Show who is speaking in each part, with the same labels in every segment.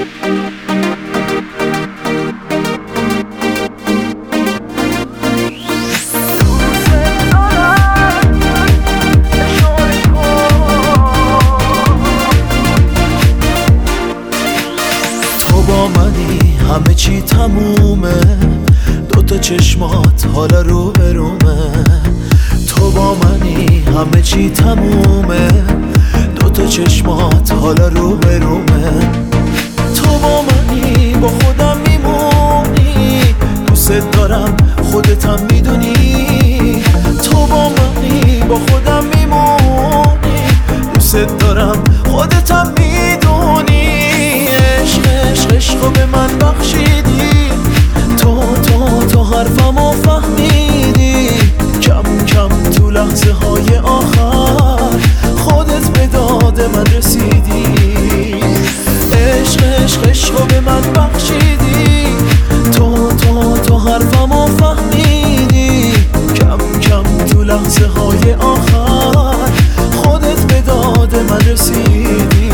Speaker 1: همه چی تمومه، دوتا چشمات حالا رو برومه. تو با منی همه چی تمومه، دوتا چشمات حالا رو برومه. تو با منی با خودم میمونی، دوست دارم خودتم میدونی. تو با منی با خودم میمونی، دوست دارم خودتم میدونی. عشقو به من بخشیدی، تو حرفمو فهمیدی. کم کم تو لحظه های آخر خودت به داد من رسیدی. عشقو به من بخشیدی، تو حرفمو فهمیدی. کم کم تو لحظه های آخر خودت به داد من رسیدی.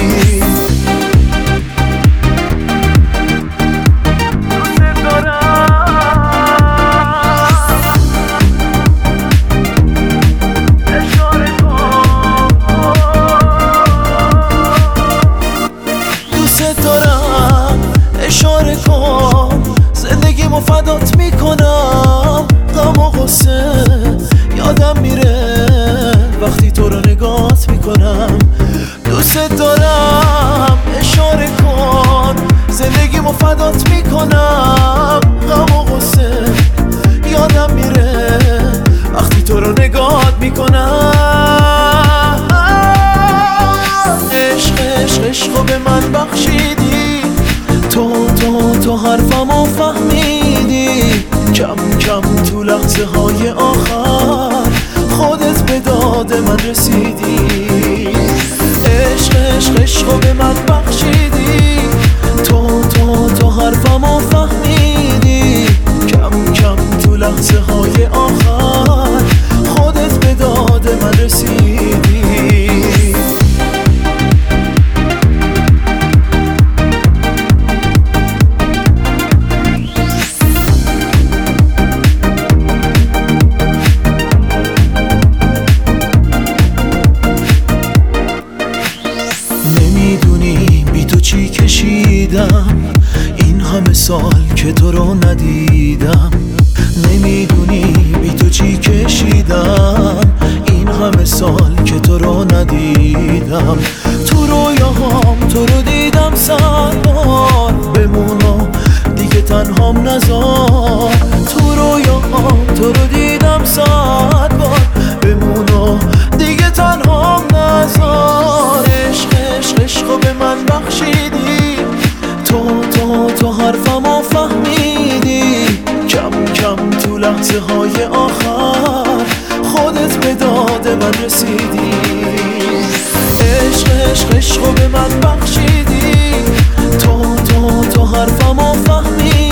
Speaker 1: اشاره کن زندگیمو فدات میکنم. غم و غصه یادم میره وقتی تو رو نگات میکنم. دوست دارم اشاره کن زندگیمو فدات میکنم. غم و غصه یادم میره وقتی تو رو نگات میکنم. عشقو به من بخشیدی، تو حرفمو فهمیدی. کم کم تو لحظه های آخر خودت به داد من رسیدی. عشقو به من بخشیدی، تو حرفمو فهمیدی. کم کم تو لحظه های آخر خودت به داد من رسیدی. نمیدونی بی تو چی کشیدم این همه سال که تو رو ندیدم. نمیدونی بی تو چی کشیدم این همه سال که تو رو ندیدم. تو رویاهام تو رو دیدم 100 بار، بمونم دیگه تنهام نذار. تو رویاهام تو رو دیدم 100 بار، بمونم دیگه تنهام نذار. عشقو به من بخشیدی، تو حرفمو فهمیدی. کم کم تو لحظه های آخر خودت به داد من رسیدی. عشقو به من بخشیدی، تو حرفمو فهمیدی.